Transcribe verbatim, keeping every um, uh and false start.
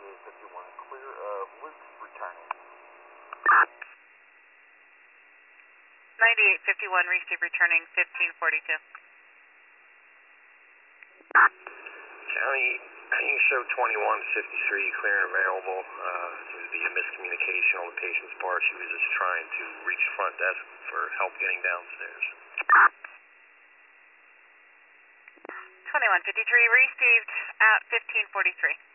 ninety-eight fifty-one clear of Luke returning. ninety-eight fifty-one, receive returning fifteen forty-two. County, you show twenty-one fifty-three clear and available. Uh, seems to be a miscommunication on the patient's part. She was just trying to reach front desk for help getting downstairs. twenty-one fifty-three, received at fifteen forty-three.